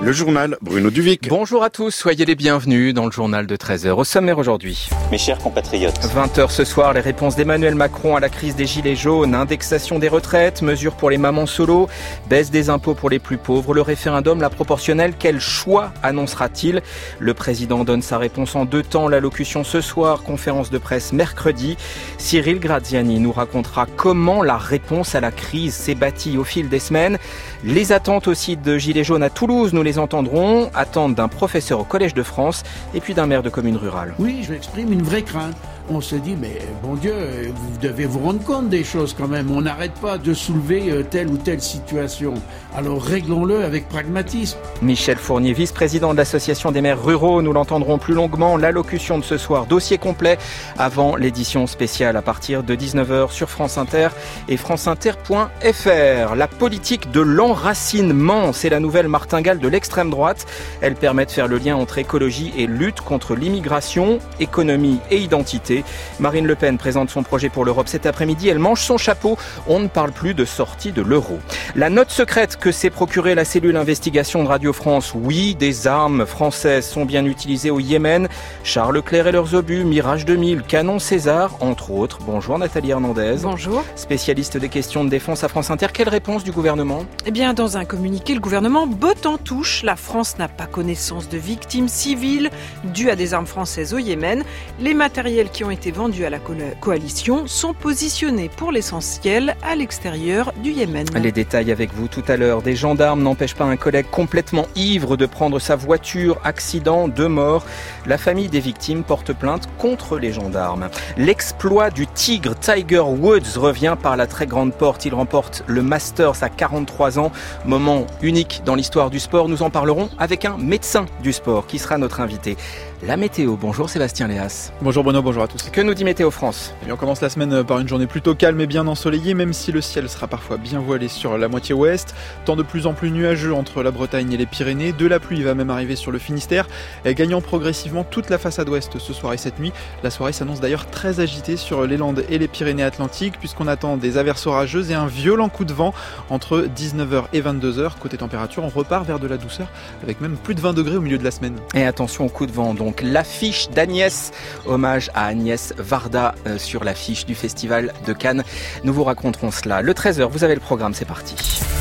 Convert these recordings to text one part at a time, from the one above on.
Le journal Bruno Duvic. Bonjour à tous, soyez les bienvenus dans le journal de 13h. Au sommaire aujourd'hui. Mes chers compatriotes. 20h ce soir, les réponses d'Emmanuel Macron à la crise des gilets jaunes, indexation des retraites, mesures pour les mamans solo, baisse des impôts pour les plus pauvres, le référendum, la proportionnelle, quel choix annoncera-t-il ? Le président donne sa réponse en 2 temps, l'allocution ce soir, conférence de presse mercredi. Cyril Graziani nous racontera comment la réponse à la crise s'est bâtie au fil des semaines. Les attentes aussi de gilets jaunes à Toulouse, nous les entendrons, attentes d'un professeur au Collège de France et puis d'un maire de commune rurale. Oui, je m'exprime une vraie crainte. On se dit, mais bon Dieu, vous devez vous rendre compte des choses quand même. On n'arrête pas de soulever telle ou telle situation. Alors réglons-le avec pragmatisme. Michel Fournier, vice-président de l'Association des maires ruraux, nous l'entendrons plus longuement. L'allocution de ce soir, dossier complet avant l'édition spéciale à partir de 19h sur France Inter et franceinter.fr. La politique de l'enracinement, c'est la nouvelle martingale de l'extrême droite. Elle permet de faire le lien entre écologie et lutte contre l'immigration, économie et identité. Marine Le Pen présente son projet pour l'Europe cet après-midi. Elle mange son chapeau. On ne parle plus de sortie de l'euro. La note secrète que s'est procurée la cellule investigation de Radio France. Oui, des armes françaises sont bien utilisées au Yémen. Charles Leclerc et leurs obus, Mirage 2000, canon César, entre autres. Bonjour Nathalie Hernandez. Bonjour. Spécialiste des questions de défense à France Inter. Quelle réponse du gouvernement ? Eh bien, dans un communiqué, le gouvernement botte en touche. La France n'a pas connaissance de victimes civiles dues à des armes françaises au Yémen. Les matériels qui ont été vendus à la coalition sont positionnés pour l'essentiel à l'extérieur du Yémen. Les détails avec vous tout à l'heure. Des gendarmes n'empêchent pas un collègue complètement ivre de prendre sa voiture. Accident, 2 morts. La famille des victimes porte plainte contre les gendarmes. L'exploit du tigre Tiger Woods revient par la très grande porte. Il remporte le Masters à 43 ans. Moment unique dans l'histoire du sport. Nous en parlerons avec un médecin du sport qui sera notre invité. La météo. Bonjour Sébastien Léas. Bonjour Bruno, bonjour à tous. Que nous dit Météo France ? Et on commence la semaine par une journée plutôt calme et bien ensoleillée, même si le ciel sera parfois bien voilé sur la moitié ouest. Temps de plus en plus nuageux entre la Bretagne et les Pyrénées. De la pluie va même arriver sur le Finistère, gagnant progressivement toute la façade ouest ce soir et cette nuit. La soirée s'annonce d'ailleurs très agitée sur les Landes et les Pyrénées-Atlantiques, puisqu'on attend des averses orageuses et un violent coup de vent entre 19h et 22h. Côté température, on repart vers de la douceur, avec même plus de 20 degrés au milieu de la semaine. Et attention au coup de vent, donc l'affiche d'Agnès, hommage à Agnès Varda sur l'affiche du Festival de Cannes. Nous vous raconterons cela. Le 13h, vous avez le programme, c'est parti.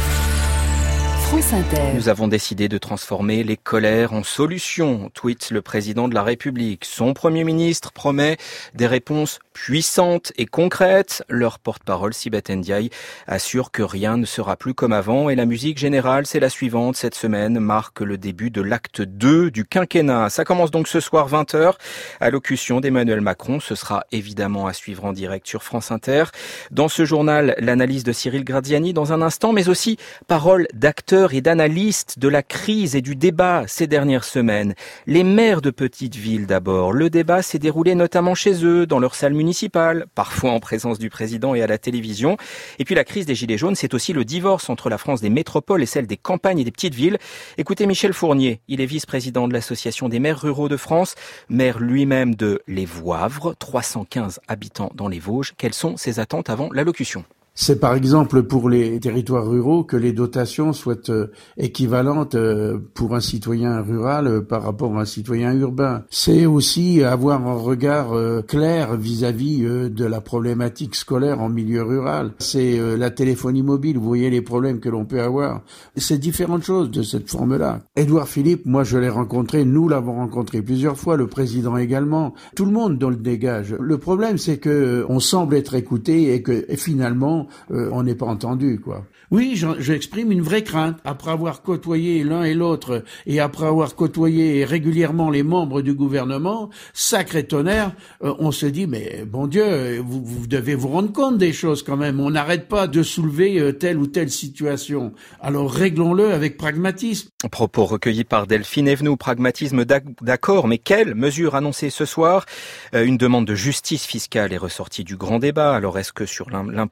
France Inter. Nous avons décidé de transformer les colères en solutions, tweet le président de la République. Son Premier ministre promet des réponses puissantes et concrètes. Leur porte-parole, Sibeth Ndiaye, assure que rien ne sera plus comme avant. Et la musique générale, c'est la suivante. Cette semaine marque le début de l'acte 2 du quinquennat. Ça commence donc ce soir 20h. Allocution d'Emmanuel Macron. Ce sera évidemment à suivre en direct sur France Inter. Dans ce journal, l'analyse de Cyril Graziani dans un instant, mais aussi paroles d'acteurs et d'analystes de la crise et du débat ces dernières semaines. Les maires de petites villes d'abord. Le débat s'est déroulé notamment chez eux, dans leur salle municipale, parfois en présence du président et à la télévision. Et puis la crise des gilets jaunes, c'est aussi le divorce entre la France des métropoles et celle des campagnes et des petites villes. Écoutez Michel Fournier, il est vice-président de l'Association des maires ruraux de France, maire lui-même de Les Vouavres, 315 habitants dans les Vosges. Quelles sont ses attentes avant l'allocution ? C'est par exemple pour les territoires ruraux que les dotations soient équivalentes pour un citoyen rural par rapport à un citoyen urbain. C'est aussi avoir un regard clair vis-à-vis de la problématique scolaire en milieu rural. C'est la téléphonie mobile, vous voyez les problèmes que l'on peut avoir. C'est différentes choses de cette forme-là. Édouard Philippe, moi je l'ai rencontré, nous l'avons rencontré plusieurs fois, le président également. Tout le monde dans le dégage. Le problème c'est que on semble être écouté et que finalement on n'est pas entendu, quoi. Oui, j'exprime une vraie crainte. Après avoir côtoyé l'un et l'autre, et après avoir côtoyé régulièrement les membres du gouvernement, sacré tonnerre, on se dit, mais bon Dieu, vous devez vous rendre compte des choses quand même. On n'arrête pas de soulever telle ou telle situation. Alors réglons-le avec pragmatisme. Propos recueillis par Delphine Evenou, pragmatisme d'accord, mais quelles mesures annoncées ce soir ? Une demande de justice fiscale est ressortie du grand débat. Alors est-ce que sur l'impôt sur le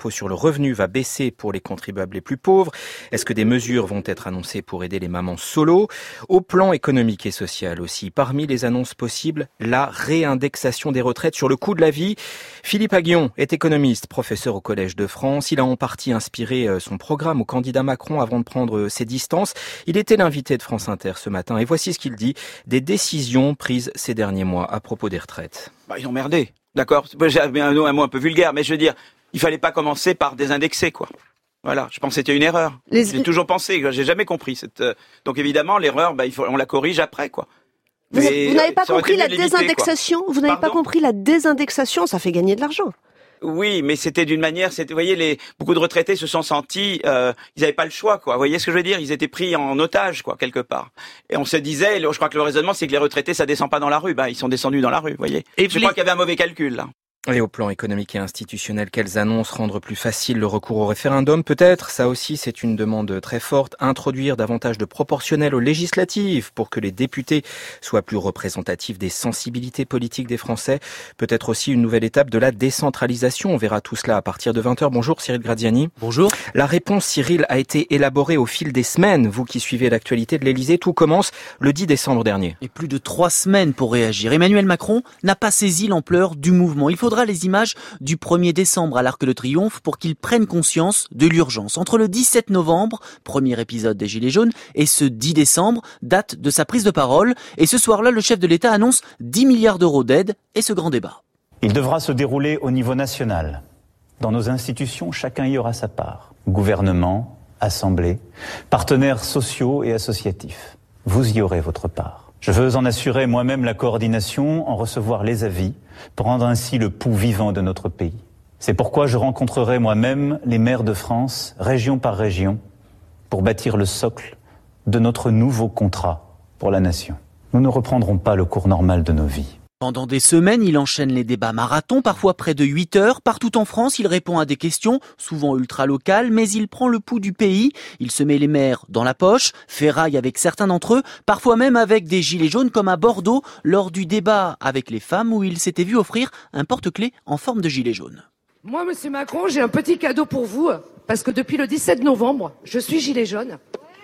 revenu va baisser pour les contribuables les plus pauvres? Est-ce que des mesures vont être annoncées pour aider les mamans solo? Au plan économique et social aussi, parmi les annonces possibles, la réindexation des retraites sur le coût de la vie. Philippe Aghion est économiste, professeur au Collège de France. Il a en partie inspiré son programme au candidat Macron avant de prendre ses distances. Il était l'invité de France Inter ce matin et voici ce qu'il dit des décisions prises ces derniers mois à propos des retraites. Ils ont merdé, d'accord. J'ai un mot un peu vulgaire, mais je veux dire, il fallait pas commencer par désindexer, quoi. Voilà, je pense que c'était une erreur. J'ai toujours pensé, j'ai jamais compris cette. Donc évidemment, l'erreur, on la corrige après, quoi. Vous n'avez pas compris la désindexation? Vous n'avez pas compris la désindexation? Ça fait gagner de l'argent. Oui, mais c'était d'une manière, vous voyez, beaucoup de retraités se sont sentis, ils n'avaient pas le choix, quoi. Vous voyez ce que je veux dire? Ils étaient pris en otage, quoi, quelque part. Et on se disait, je crois que le raisonnement, c'est que les retraités, ça descend pas dans la rue. Ils sont descendus dans la rue, vous voyez. Et je crois qu'il y avait un mauvais calcul, là. Et au plan économique et institutionnel, quelles annonces rendre plus facile le recours au référendum? Peut-être, ça aussi c'est une demande très forte, introduire davantage de proportionnel aux législatives pour que les députés soient plus représentatifs des sensibilités politiques des Français. Peut-être aussi une nouvelle étape de la décentralisation. On verra tout cela à partir de 20h. Bonjour Cyril Graziani. Bonjour. La réponse, Cyril, a été élaborée au fil des semaines. Vous qui suivez l'actualité de l'Elysée, tout commence le 10 décembre dernier. Et plus de 3 semaines pour réagir. Emmanuel Macron n'a pas saisi l'ampleur du mouvement. Il faudra les images du 1er décembre à l'Arc de Triomphe pour qu'ils prennent conscience de l'urgence. Entre le 17 novembre, premier épisode des Gilets jaunes, et ce 10 décembre, date de sa prise de parole. Et ce soir-là, le chef de l'État annonce 10 milliards d'euros d'aide et ce grand débat. Il devra se dérouler au niveau national. Dans nos institutions, chacun y aura sa part. Gouvernement, assemblée, partenaires sociaux et associatifs. Vous y aurez votre part. Je veux en assurer moi-même la coordination, en recevoir les avis, pour rendre ainsi le pouls vivant de notre pays. C'est pourquoi je rencontrerai moi-même les maires de France, région par région, pour bâtir le socle de notre nouveau contrat pour la nation. Nous ne reprendrons pas le cours normal de nos vies. Pendant des semaines, il enchaîne les débats marathons, parfois près de 8 heures. Partout en France, il répond à des questions, souvent ultra-locales, mais il prend le pouls du pays. Il se met les maires dans la poche, ferraille avec certains d'entre eux, parfois même avec des gilets jaunes comme à Bordeaux, lors du débat avec les femmes où il s'était vu offrir un porte-clés en forme de gilet jaune. Moi, monsieur Macron, j'ai un petit cadeau pour vous, parce que depuis le 17 novembre, je suis gilet jaune.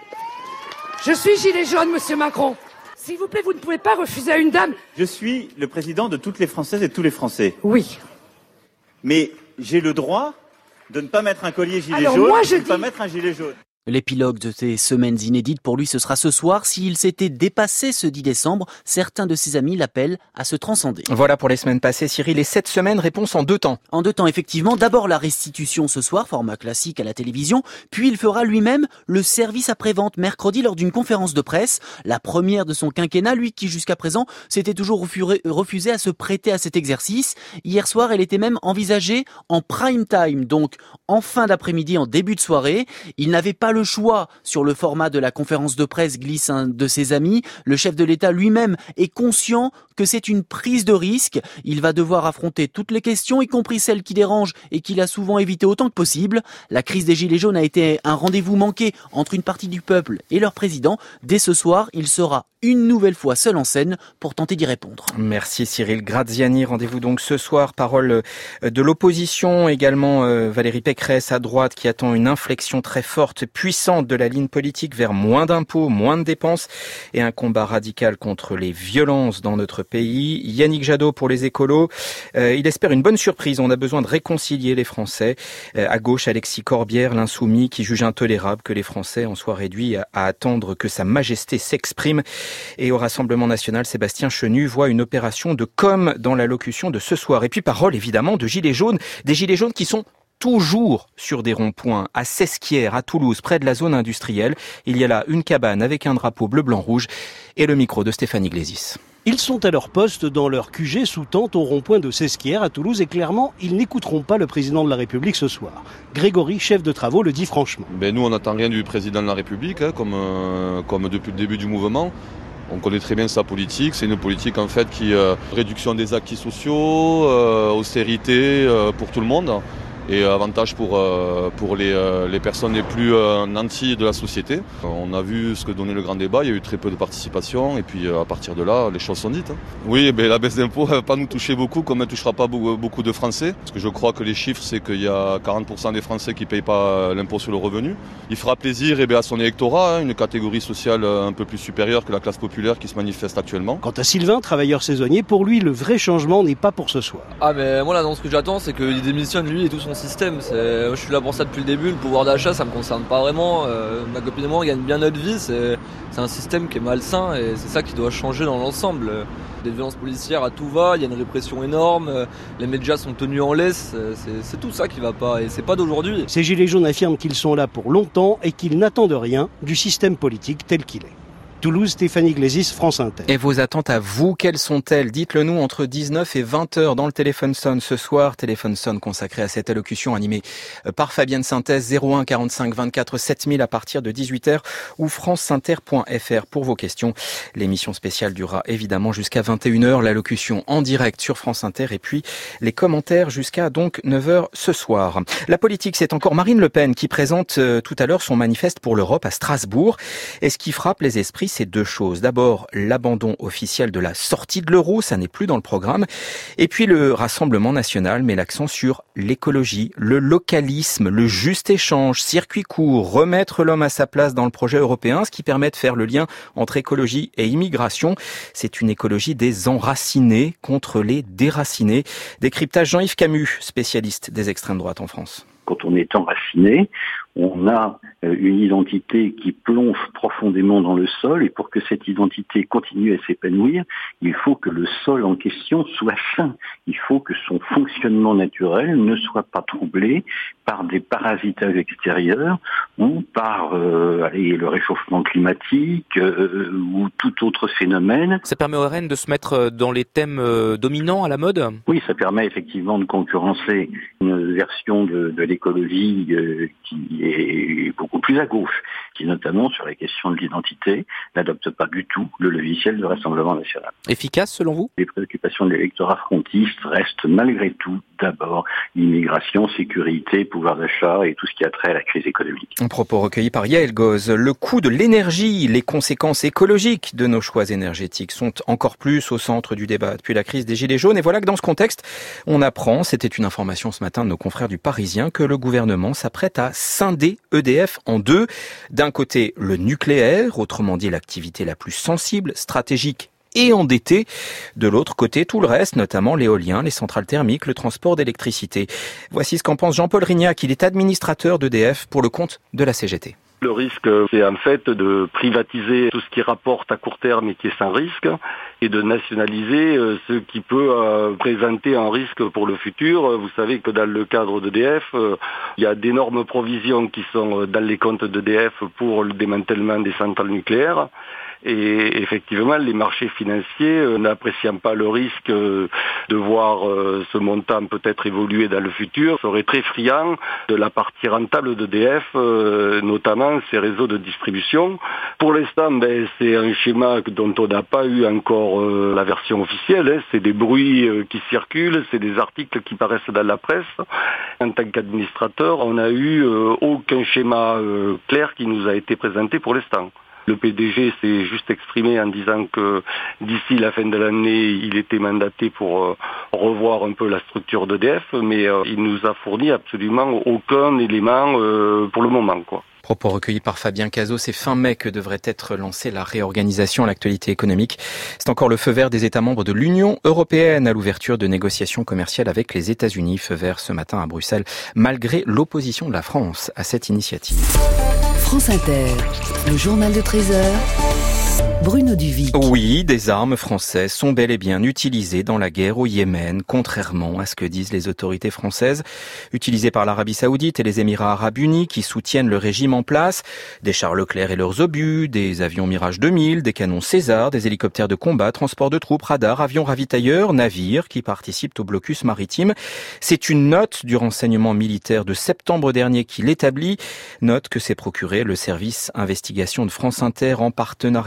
Je suis gilet jaune, monsieur Macron. S'il vous plaît, vous ne pouvez pas refuser à une dame. Je suis le président de toutes les Françaises et de tous les Français. Oui. Mais j'ai le droit de ne pas mettre un collier gilet jaune, de ne pas mettre un gilet jaune. L'épilogue de ces semaines inédites, pour lui, ce sera ce soir. S'il s'était dépassé ce 10 décembre, certains de ses amis l'appellent à se transcender. Voilà pour les semaines passées, Cyril. Et cette semaine, réponse en 2 temps. En 2 temps, effectivement. D'abord, la restitution ce soir, format classique à la télévision. Puis, il fera lui-même le service après-vente mercredi lors d'une conférence de presse. La première de son quinquennat, lui qui, jusqu'à présent, s'était toujours refusé à se prêter à cet exercice. Hier soir, elle était même envisagée en prime time, donc en fin d'après-midi, en début de soirée. Il n'avait pas le choix sur le format de la conférence de presse, glisse un de ses amis. Le chef de l'État lui-même est conscient que c'est une prise de risque. Il va devoir affronter toutes les questions, y compris celles qui dérangent et qu'il a souvent évité autant que possible. La crise des Gilets jaunes a été un rendez-vous manqué entre une partie du peuple et leur président. Dès ce soir, il sera une nouvelle fois seul en scène pour tenter d'y répondre. Merci Cyril Graziani. Rendez-vous donc ce soir. Parole de l'opposition, également Valérie Pécresse à droite qui attend une inflexion très forte, puissante de la ligne politique vers moins d'impôts, moins de dépenses et un combat radical contre les violences dans notre pays. Yannick Jadot pour les écolos. Il espère une bonne surprise. On a besoin de réconcilier les Français. À gauche, Alexis Corbière, l'insoumis, qui juge intolérable que les Français en soient réduits à attendre que Sa Majesté s'exprime. Et au Rassemblement National, Sébastien Chenu voit une opération de com dans l'allocution de ce soir. Et puis parole évidemment de gilets jaunes, des gilets jaunes qui sont toujours sur des ronds-points, à Sesquières, à Toulouse, près de la zone industrielle. Il y a là une cabane avec un drapeau bleu-blanc-rouge et le micro de Stéphanie Glésis. Ils sont à leur poste dans leur QG sous tente au rond-point de Sesquières à Toulouse et clairement, ils n'écouteront pas le président de la République ce soir. Grégory, chef de travaux, le dit franchement. Nous, on n'attend rien du président de la République, comme depuis le début du mouvement. On connaît très bien sa politique. C'est une politique en fait qui réduction des acquis sociaux, austérité pour tout le monde. et avantage pour les personnes les plus nantis de la société. On a vu ce que donnait le grand débat, il y a eu très peu de participation et puis à partir de là, les choses sont dites. Oui, la baisse d'impôts ne va pas nous toucher beaucoup comme elle ne touchera pas beaucoup de Français. Parce que je crois que les chiffres, c'est qu'il y a 40% des Français qui ne payent pas l'impôt sur le revenu. Il fera plaisir à son électorat, une catégorie sociale un peu plus supérieure que la classe populaire qui se manifeste actuellement. Quant à Sylvain, travailleur saisonnier, pour lui, le vrai changement n'est pas pour ce soir. Ah mais moi l'annonce que j'attends, c'est qu'il démissionne lui et tout son système. Je suis là pour ça depuis le début, le pouvoir d'achat ça me concerne pas vraiment. Ma copine et moi on gagne bien notre vie, c'est un système qui est malsain et c'est ça qui doit changer dans l'ensemble. Des violences policières à tout va, il y a une répression énorme, les médias sont tenus en laisse, c'est tout ça qui va pas et c'est pas d'aujourd'hui. Ces gilets jaunes affirment qu'ils sont là pour longtemps et qu'ils n'attendent rien du système politique tel qu'il est. Toulouse, Stéphanie Glésis, France Inter. Et vos attentes à vous, quelles sont-elles? Dites-le nous entre 19 et 20h dans le Téléphone Sonne ce soir. Téléphone Sonne consacré à cette allocution animée par Fabienne Synthèse, 01 45 24 7000 à partir de 18h ou franceinter.fr pour vos questions. L'émission spéciale durera évidemment jusqu'à 21h, l'allocution en direct sur France Inter et puis les commentaires jusqu'à donc 9h ce soir. La politique, c'est encore Marine Le Pen qui présente tout à l'heure son manifeste pour l'Europe à Strasbourg. Et ce qui frappe les esprits, c'est deux choses. D'abord, l'abandon officiel de la sortie de l'euro, ça n'est plus dans le programme. Et puis le Rassemblement national met l'accent sur l'écologie, le localisme, le juste échange, circuit court, remettre l'homme à sa place dans le projet européen, ce qui permet de faire le lien entre écologie et immigration. C'est une écologie des enracinés contre les déracinés. Décryptage Jean-Yves Camus, spécialiste des extrêmes droites en France. Quand on est enraciné, on a une identité qui plonge profondément dans le sol et pour que cette identité continue à s'épanouir, il faut que le sol en question soit sain. Il faut que son fonctionnement naturel ne soit pas troublé par des parasitages extérieurs ou par le réchauffement climatique ou tout autre phénomène. Ça permet au RN de se mettre dans les thèmes dominants à la mode ? Oui, ça permet effectivement de concurrencer une version de l'écologie qui est beaucoup plus à gauche, qui notamment sur la question de l'identité n'adopte pas du tout le logiciel du Rassemblement national. Efficace selon vous ? Les préoccupations de l'électorat frontiste restent malgré tout d'abord l'immigration, sécurité, pouvoir d'achat et tout ce qui a trait à la crise économique. Un propos recueilli par Yael Goz. Le coût de l'énergie, les conséquences écologiques de nos choix énergétiques sont encore plus au centre du débat depuis la crise des Gilets jaunes. Et voilà que dans ce contexte, on apprend, c'était une information ce matin de nos confrères du Parisien, que le gouvernement s'apprête à scinder EDF en deux. D'un côté, le nucléaire, autrement dit l'activité la plus sensible, stratégique et endettée. De l'autre côté, tout le reste, notamment l'éolien, les centrales thermiques, le transport d'électricité. Voici ce qu'en pense Jean-Paul Rignac. Il est administrateur d'EDF pour le compte de la CGT. Le risque, c'est en fait de privatiser tout ce qui rapporte à court terme et qui est sans risque, et de nationaliser ce qui peut présenter un risque pour le futur. Vous savez que dans le cadre d'EDF, il y a d'énormes provisions qui sont dans les comptes d'EDF pour le démantèlement des centrales nucléaires. Et effectivement, les marchés financiers, n'appréciant pas le risque de voir ce montant peut-être évoluer dans le futur, seraient très friands de la partie rentable d'EDF, notamment ses réseaux de distribution. Pour l'instant, c'est un schéma dont on n'a pas eu encore la version officielle. C'est des bruits qui circulent, c'est des articles qui paraissent dans la presse. En tant qu'administrateur, on n'a eu aucun schéma clair qui nous a été présenté pour l'instant. Le PDG s'est juste exprimé en disant que d'ici la fin de l'année, il était mandaté pour revoir un peu la structure d'EDF, mais il nous a fourni absolument aucun élément pour le moment, quoi. Propos recueillis par Fabien Cazot, c'est fin mai que devrait être lancée la réorganisation à l'actualité économique. C'est encore le feu vert des États membres de l'Union européenne à l'ouverture de négociations commerciales avec les États-Unis. Feu vert ce matin à Bruxelles, malgré l'opposition de la France à cette initiative. France Inter, le journal de 13h. Bruno Duvic. Oui, des armes françaises sont bel et bien utilisées dans la guerre au Yémen, contrairement à ce que disent les autorités françaises. Utilisées par l'Arabie Saoudite et les Émirats Arabes Unis qui soutiennent le régime en place. Des chars Leclerc et leurs obus, des avions Mirage 2000, des canons César, des hélicoptères de combat, transports de troupes, radars, avions ravitailleurs, navires qui participent au blocus maritime. C'est une note du renseignement militaire de septembre dernier qui l'établit. Note que s'est procuré le service investigation de France Inter en partenariat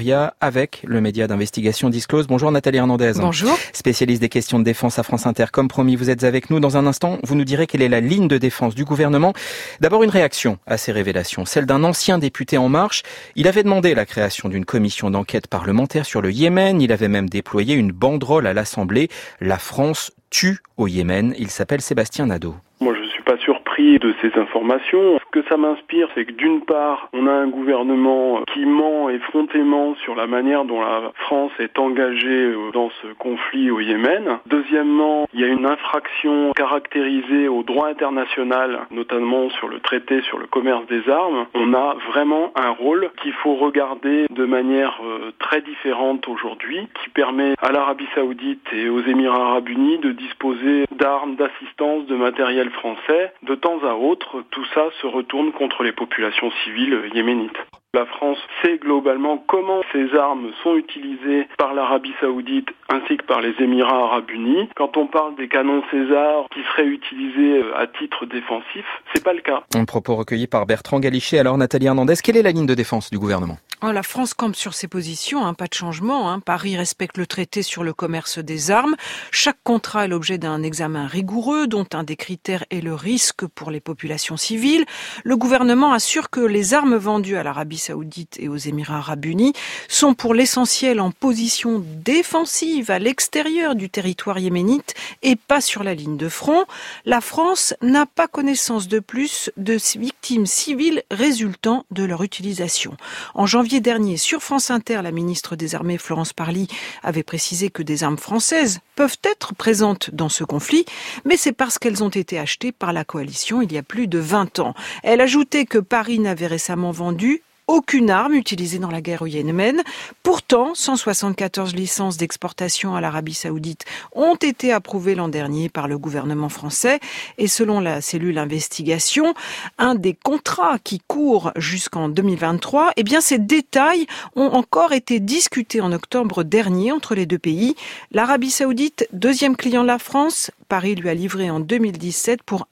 avec le média d'investigation Disclose. Bonjour Nathalie Hernandez. Bonjour. Spécialiste des questions de défense à France Inter. Comme promis, vous êtes avec nous. Dans un instant, vous nous direz quelle est la ligne de défense du gouvernement. D'abord, une réaction à ces révélations, celle d'un ancien député En Marche. Il avait demandé la création d'une commission d'enquête parlementaire sur le Yémen. Il avait même déployé une banderole à l'Assemblée. La France tue au Yémen. Il s'appelle Sébastien Nadeau. Moi, je suis pas surpris de ces informations. Ce que ça m'inspire, c'est que d'une part, on a un gouvernement qui ment effrontément sur la manière dont la France est engagée dans ce conflit au Yémen. Deuxièmement, il y a une infraction caractérisée au droit international, notamment sur le traité sur le commerce des armes. On a vraiment un rôle qu'il faut regarder de manière très différente aujourd'hui, qui permet à l'Arabie Saoudite et aux Émirats Arabes Unis de disposer d'armes, d'assistance, de matériel français. De temps à autre, tout ça se retourne contre les populations civiles yéménites. La France sait globalement comment ces armes sont utilisées par l'Arabie Saoudite ainsi que par les Émirats Arabes Unis. Quand on parle des canons César qui seraient utilisés à titre défensif, c'est pas le cas. Un propos recueilli par Bertrand Galichet. Alors Nathalie Hernandez, quelle est la ligne de défense du gouvernement ? La France campe sur ses positions, pas de changement. Paris respecte le traité sur le commerce des armes. Chaque contrat est l'objet d'un examen rigoureux, dont un des critères est le risque pour les populations civiles. Le gouvernement assure que les armes vendues à l'Arabie Saoudite et aux Émirats Arabes Unis sont pour l'essentiel en position défensive à l'extérieur du territoire yéménite et pas sur la ligne de front. La France n'a pas connaissance de plus de victimes civiles résultant de leur utilisation. En janvier dernier, sur France Inter, la ministre des Armées Florence Parly avait précisé que des armes françaises peuvent être présentes dans ce conflit, mais c'est parce qu'elles ont été achetées par la coalition il y a plus de 20 ans. Elle ajoutait que Paris n'avait récemment vendu aucune arme utilisée dans la guerre au Yémen. Pourtant, 174 licences d'exportation à l'Arabie Saoudite ont été approuvées l'an dernier par le gouvernement français. Et selon la cellule investigation, un des contrats qui court jusqu'en 2023, ces détails ont encore été discutés en octobre dernier entre les deux pays. L'Arabie Saoudite, deuxième client de la France, Paris lui a livré en 2017 pour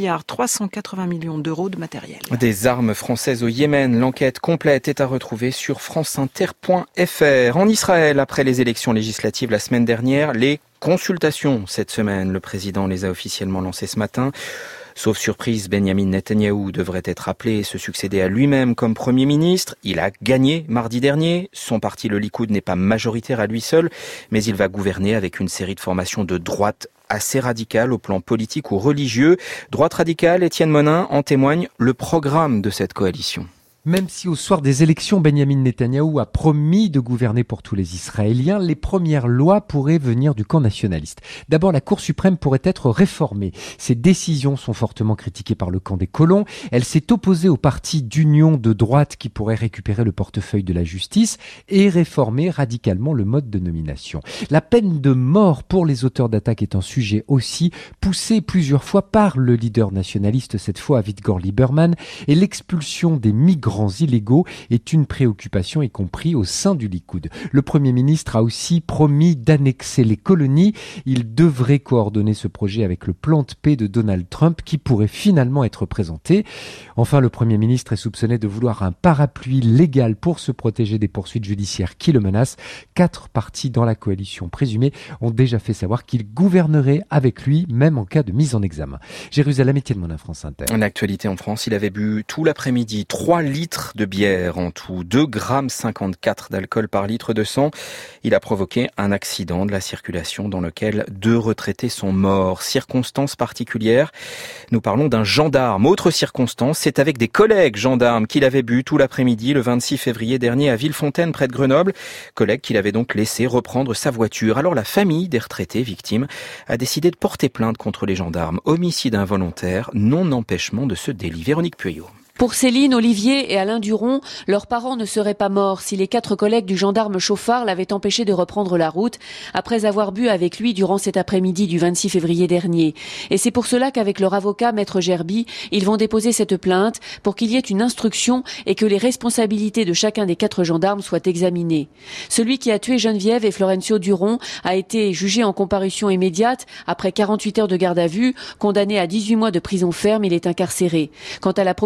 1,380 milliard d'euros de matériel. Des armes françaises au Yémen. L'enquête complète est à retrouver sur franceinter.fr. En Israël, après les élections législatives la semaine dernière, les consultations cette semaine. Le président les a officiellement lancées ce matin. Sauf surprise, Benyamin Netanyahou devrait être appelé et se succéder à lui-même comme Premier ministre. Il a gagné mardi dernier. Son parti, le Likoud, n'est pas majoritaire à lui seul, mais il va gouverner avec une série de formations de droite assez radicales au plan politique ou religieux. Droite radicale, Étienne Monin, en témoigne le programme de cette coalition. Même si au soir des élections, Benyamin Netanyahou a promis de gouverner pour tous les Israéliens, les premières lois pourraient venir du camp nationaliste. D'abord, la Cour suprême pourrait être réformée. Ses décisions sont fortement critiquées par le camp des colons. Elle s'est opposée au parti d'union de droite qui pourrait récupérer le portefeuille de la justice et réformer radicalement le mode de nomination. La peine de mort pour les auteurs d'attaques est un sujet aussi poussé plusieurs fois par le leader nationaliste, cette fois Avigdor Lieberman, et l'expulsion des migrants illégaux est une préoccupation, y compris au sein du Likoud. Le Premier ministre a aussi promis d'annexer les colonies. Il devrait coordonner ce projet avec le plan de paix de Donald Trump qui pourrait finalement être présenté. Enfin, le Premier ministre est soupçonné de vouloir un parapluie légal pour se protéger des poursuites judiciaires qui le menacent. 4 partis dans la coalition présumée ont déjà fait savoir qu'ils gouverneraient avec lui, même en cas de mise en examen. Jérusalem, Étienne Monin, France Inter. En actualité en France, il avait bu tout l'après-midi 3 litres de bière en tout, 2,54 g d'alcool par litre de sang. Il a provoqué un accident de la circulation dans lequel 2 retraités sont morts. Circonstances particulières. Nous parlons d'un gendarme. Autre circonstance, c'est avec des collègues gendarmes qu'il avait bu tout l'après-midi le 26 février dernier à Villefontaine près de Grenoble. Collègues qu'il avait donc laissé reprendre sa voiture. Alors la famille des retraités victimes a décidé de porter plainte contre les gendarmes. Homicide involontaire, non-empêchement de ce délit. Véronique Pueyo. Pour Céline, Olivier et Alain Duron, leurs parents ne seraient pas morts si les 4 collègues du gendarme chauffard l'avaient empêché de reprendre la route après avoir bu avec lui durant cet après-midi du 26 février dernier. Et c'est pour cela qu'avec leur avocat, Maître Gerby, ils vont déposer cette plainte pour qu'il y ait une instruction et que les responsabilités de chacun des 4 gendarmes soient examinées. Celui qui a tué Geneviève et Florencio Duron a été jugé en comparution immédiate après 48 heures de garde à vue. Condamné à 18 mois de prison ferme, il est incarcéré. Quant à la procureure de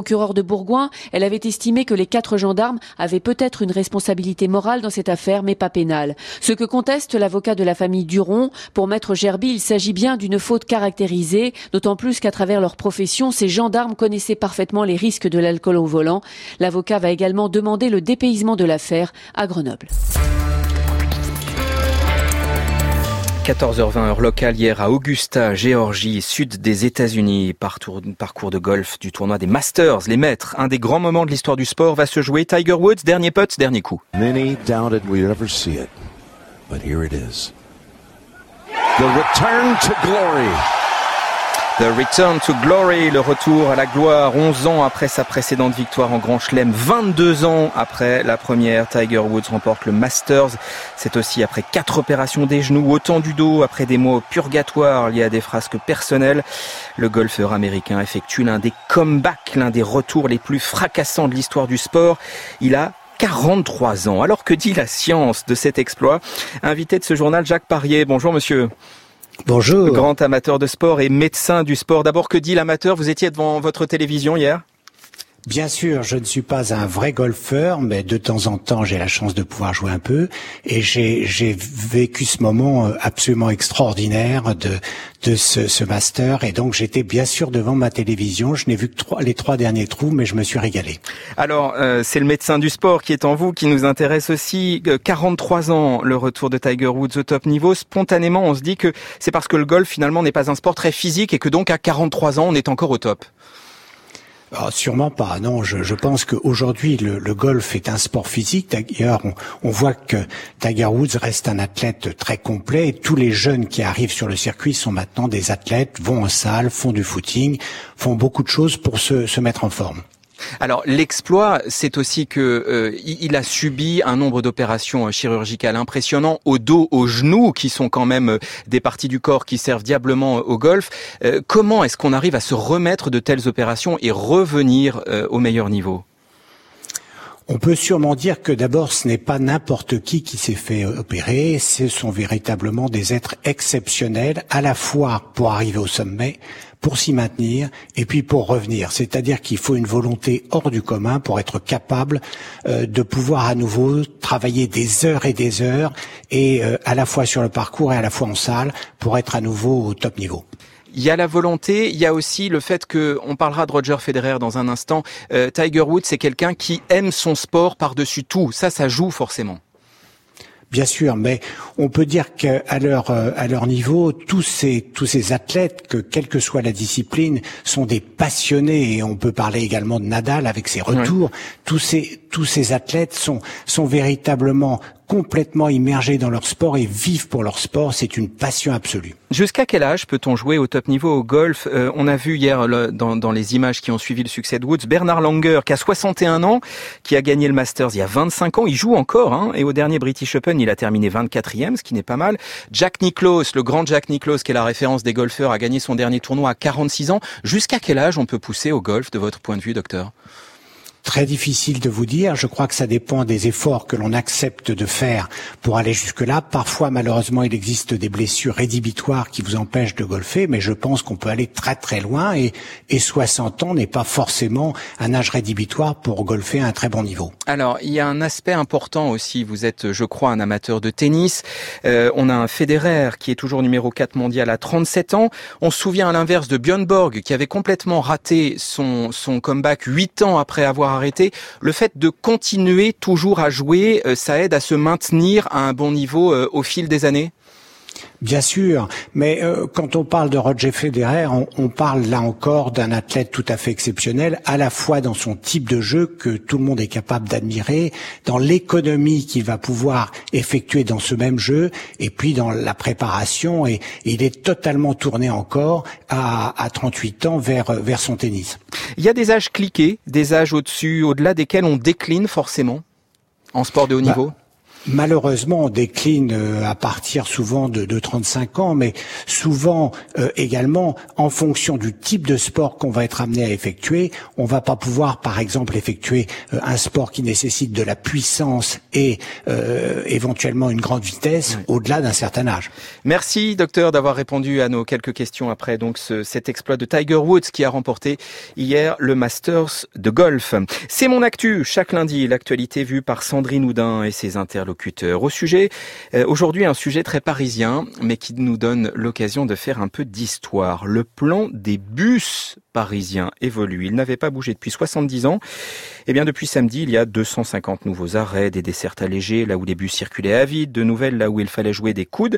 Bourgoin. Elle avait estimé que les 4 gendarmes avaient peut-être une responsabilité morale dans cette affaire, mais pas pénale. Ce que conteste l'avocat de la famille Duron, pour Maître Gerby, il s'agit bien d'une faute caractérisée, d'autant plus qu'à travers leur profession, ces gendarmes connaissaient parfaitement les risques de l'alcool au volant. L'avocat va également demander le dépaysement de l'affaire à Grenoble. 14h20 heure locale hier à Augusta, Géorgie, sud des États-Unis. Parcours de golf du tournoi des Masters, les maîtres. Un des grands moments de l'histoire du sport va se jouer. Tiger Woods, dernier putt, dernier coup. Many doubted we'd ever see it, but here it is. The return to glory. The Return to Glory, le retour à la gloire, 11 ans après sa précédente victoire en Grand Chelem, 22 ans après la première, Tiger Woods remporte le Masters. C'est aussi après 4 opérations des genoux, autant du dos, après des mois au purgatoire liés à des frasques personnelles. Le golfeur américain effectue l'un des comebacks, l'un des retours les plus fracassants de l'histoire du sport. Il a 43 ans. Alors que dit la science de cet exploit? Invité de ce journal, Jacques Parrier. Bonjour monsieur. Bonjour. Grand amateur de sport et médecin du sport. D'abord, que dit l'amateur? Vous étiez devant votre télévision hier? Bien sûr, je ne suis pas un vrai golfeur, mais de temps en temps, j'ai la chance de pouvoir jouer un peu. Et j'ai vécu ce moment absolument extraordinaire de ce master. Et donc, j'étais bien sûr devant ma télévision. Je n'ai vu que les 3 derniers trous, mais je me suis régalé. Alors, c'est le médecin du sport qui est en vous, qui nous intéresse aussi. 43 ans, le retour de Tiger Woods au top niveau. Spontanément, on se dit que c'est parce que le golf, finalement, n'est pas un sport très physique et que donc, à 43 ans, on est encore au top. Oh, sûrement pas. Non, je pense qu'aujourd'hui le golf est un sport physique. D'ailleurs, on voit que Tiger Woods reste un athlète très complet. Et tous les jeunes qui arrivent sur le circuit sont maintenant des athlètes, vont en salle, font du footing, font beaucoup de choses pour se mettre en forme. Alors l'exploit, c'est aussi que il a subi un nombre d'opérations chirurgicales impressionnant au dos, aux genoux, qui sont quand même des parties du corps qui servent diablement au golf. Comment est-ce qu'on arrive à se remettre de telles opérations et revenir au meilleur niveau? On peut sûrement dire que d'abord, ce n'est pas n'importe qui s'est fait opérer. Ce sont véritablement des êtres exceptionnels, à la fois pour arriver au sommet, pour s'y maintenir et puis pour revenir. C'est-à-dire qu'il faut une volonté hors du commun pour être capable de pouvoir à nouveau travailler des heures et des heures, et à la fois sur le parcours et à la fois en salle, pour être à nouveau au top niveau. Il y a la volonté, il y a aussi le fait que, on parlera de Roger Federer dans un instant, Tiger Woods c'est quelqu'un qui aime son sport par-dessus tout. Ça joue forcément. Bien sûr, mais on peut dire qu'à leur niveau, tous ces athlètes, que quelle que soit la discipline, sont des passionnés. Et on peut parler également de Nadal avec ses retours. Oui. Tous ces athlètes sont véritablement complètement immergés dans leur sport et vivent pour leur sport. C'est une passion absolue. Jusqu'à quel âge peut-on jouer au top niveau au golf? On a vu hier dans les images qui ont suivi le succès de Woods, Bernard Langer qui a 61 ans, qui a gagné le Masters il y a 25 ans. Il joue encore, hein, et au dernier British Open, il a terminé 24e, ce qui n'est pas mal. Jack Nicklaus, le grand Jack Nicklaus, qui est la référence des golfeurs, a gagné son dernier tournoi à 46 ans. Jusqu'à quel âge on peut pousser au golf, de votre point de vue, docteur? Très difficile de vous dire. Je crois que ça dépend des efforts que l'on accepte de faire pour aller jusque-là. Parfois, malheureusement, il existe des blessures rédhibitoires qui vous empêchent de golfer, mais je pense qu'on peut aller très très loin, et 60 ans n'est pas forcément un âge rédhibitoire pour golfer à un très bon niveau. Alors, il y a un aspect important aussi. Vous êtes, je crois, un amateur de tennis. On a un Federer qui est toujours numéro 4 mondial à 37 ans. On se souvient à l'inverse de Björn Borg qui avait complètement raté son comeback 8 ans après avoir arrêté. Le fait de continuer toujours à jouer, ça aide à se maintenir à un bon niveau au fil des années? Bien sûr, mais quand on parle de Roger Federer, on parle là encore d'un athlète tout à fait exceptionnel, à la fois dans son type de jeu que tout le monde est capable d'admirer, dans l'économie qu'il va pouvoir effectuer dans ce même jeu, et puis dans la préparation, et il est totalement tourné encore à 38 ans vers son tennis. Il y a des âges cliqués, des âges au-dessus, au-delà desquels on décline forcément en sport de haut niveau? malheureusement, on décline à partir souvent de 35 ans, mais souvent également en fonction du type de sport qu'on va être amené à effectuer. On va pas pouvoir, par exemple, effectuer un sport qui nécessite de la puissance et éventuellement une grande vitesse au-delà d'un certain âge. Merci, docteur, d'avoir répondu à nos quelques questions après donc cet exploit de Tiger Woods qui a remporté hier le Masters de golf. C'est mon actu. Chaque lundi, l'actualité vue par Sandrine Houdin et ses interlocuteurs. Au sujet, aujourd'hui, un sujet très parisien, mais qui nous donne l'occasion de faire un peu d'histoire. Le plan des bus parisiens évolue. Il n'avait pas bougé depuis 70 ans. Eh bien, depuis samedi, il y a 250 nouveaux arrêts, des dessertes allégées, là où les bus circulaient à vide, de nouvelles là où il fallait jouer des coudes.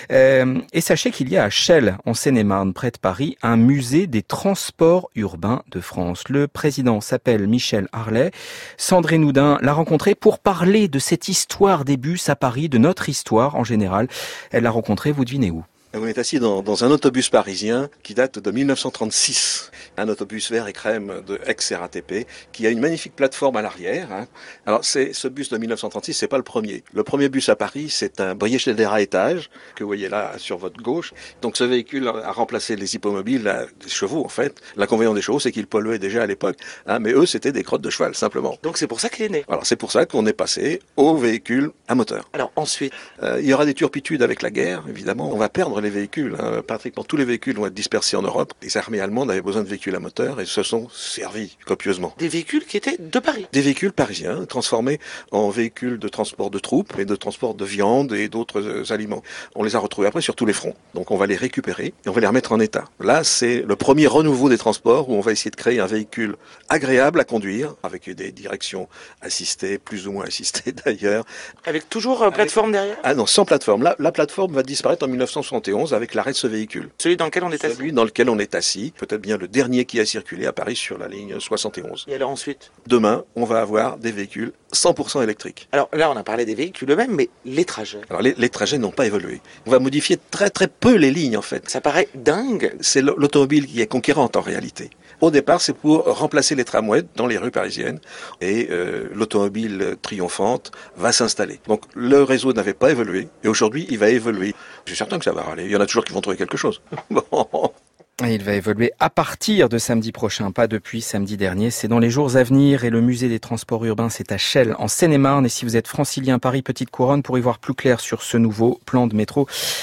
Et sachez qu'il y a à Chelles, en Seine-et-Marne, près de Paris, un musée des transports urbains de France. Le président s'appelle Michel Harlet. Sandrine Houdin l'a rencontré pour parler de cette histoire des bus à Paris, de notre histoire en général. Elle l'a rencontré, vous devinez où ? On est assis dans un autobus parisien qui date de 1936. Un autobus vert et crème de ex-RATP qui a une magnifique plateforme à l'arrière. Alors ce bus de 1936, c'est pas le premier. Le premier bus à Paris, c'est un Breillet-Schneider à étage que vous voyez là sur votre gauche. Donc ce véhicule a remplacé les hippomobiles, des chevaux en fait. L'inconvénient des chevaux, c'est qu'ils polluaient déjà à l'époque. Mais eux, c'était des crottes de cheval simplement. Donc c'est pour ça qu'il est né. Alors c'est pour ça qu'on est passé au véhicule à moteur. Alors ensuite, il y aura des turpitudes avec la guerre, évidemment. On va perdre les véhicules. Pratiquement tous les véhicules vont être dispersés en Europe. Les armées allemandes avaient besoin de véhicules à moteur et se sont servis copieusement. Des véhicules qui étaient de Paris. Des véhicules parisiens transformés en véhicules de transport de troupes et de transport de viande et d'autres aliments. On les a retrouvés après sur tous les fronts. Donc on va les récupérer et on va les remettre en état. Là, c'est le premier renouveau des transports où on va essayer de créer un véhicule agréable à conduire avec des directions assistées, plus ou moins assistées d'ailleurs. Avec toujours plateforme derrière ? Ah non, sans plateforme. La plateforme va disparaître en 1971 avec l'arrêt de ce véhicule. Celui dans lequel on est assis. Celui dans lequel on est assis, peut-être bien le dernier qui a circulé à Paris sur la ligne 71. Et alors ensuite ? Demain, on va avoir des véhicules 100% électriques. Alors là, on a parlé des véhicules eux-mêmes, mais les trajets. Alors les trajets n'ont pas évolué. On va modifier très très peu les lignes en fait. Ça paraît dingue. C'est l'automobile qui est conquérante en réalité. Au départ, c'est pour remplacer les tramways dans les rues parisiennes et l'automobile triomphante va s'installer. Donc le réseau n'avait pas évolué et aujourd'hui, il va évoluer. Je suis certain que ça va aller. Il y en a toujours qui vont trouver quelque chose. Bon. Et il va évoluer à partir de samedi prochain, pas depuis samedi dernier. C'est dans les jours à venir et le musée des transports urbains, c'est à Chelles, en Seine-et-Marne. Et si vous êtes francilien Paris Petite Couronne, pour y voir plus clair sur ce nouveau plan de métro,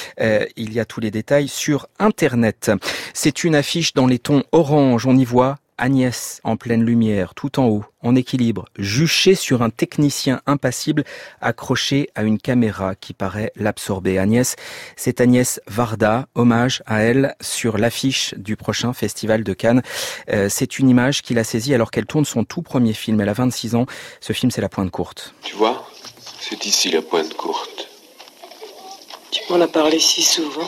il y a tous les détails sur Internet. C'est une affiche dans les tons orange. On y voit Agnès en pleine lumière, tout en haut, en équilibre, juchée sur un technicien impassible accroché à une caméra qui paraît l'absorber. Agnès, c'est Agnès Varda, hommage à elle sur l'affiche du prochain festival de Cannes. C'est une image qu'il a saisie alors qu'elle tourne son tout premier film. Elle a 26 ans. Ce film, c'est La Pointe Courte. Tu vois, c'est ici La Pointe Courte. Tu m'en as parlé si souvent.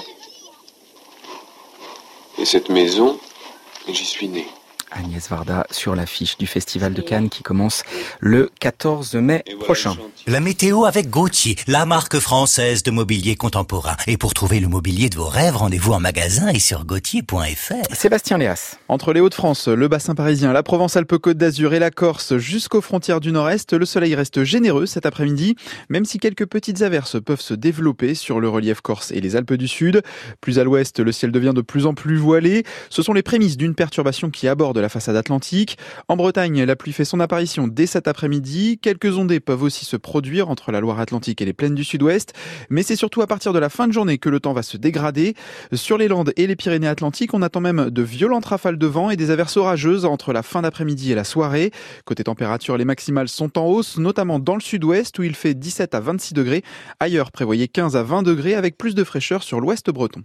Et cette maison, j'y suis né. Agnès Varda sur l'affiche du Festival de Cannes qui commence le 14 mai prochain. La météo avec Gauthier, la marque française de mobilier contemporain. Et pour trouver le mobilier de vos rêves, rendez-vous en magasin et sur gauthier.fr. Sébastien Léas. Entre les Hauts-de-France, le bassin parisien, la Provence-Alpes-Côte d'Azur et la Corse jusqu'aux frontières du Nord-Est, le soleil reste généreux cet après-midi, même si quelques petites averses peuvent se développer sur le relief corse et les Alpes du Sud. Plus à l'ouest, le ciel devient de plus en plus voilé. Ce sont les prémices d'une perturbation qui aborde la façade atlantique. En Bretagne, la pluie fait son apparition dès cet après-midi. Quelques ondées peuvent aussi se produire entre la Loire-Atlantique et les plaines du Sud-Ouest, mais c'est surtout à partir de la fin de journée que le temps va se dégrader. Sur les Landes et les Pyrénées-Atlantiques, on attend même de violentes rafales de vent et des averses orageuses entre la fin d'après-midi et la soirée. Côté température, les maximales sont en hausse, notamment dans le Sud-Ouest où il fait 17 à 26 degrés. Ailleurs, prévoyez 15 à 20 degrés avec plus de fraîcheur sur l'ouest breton.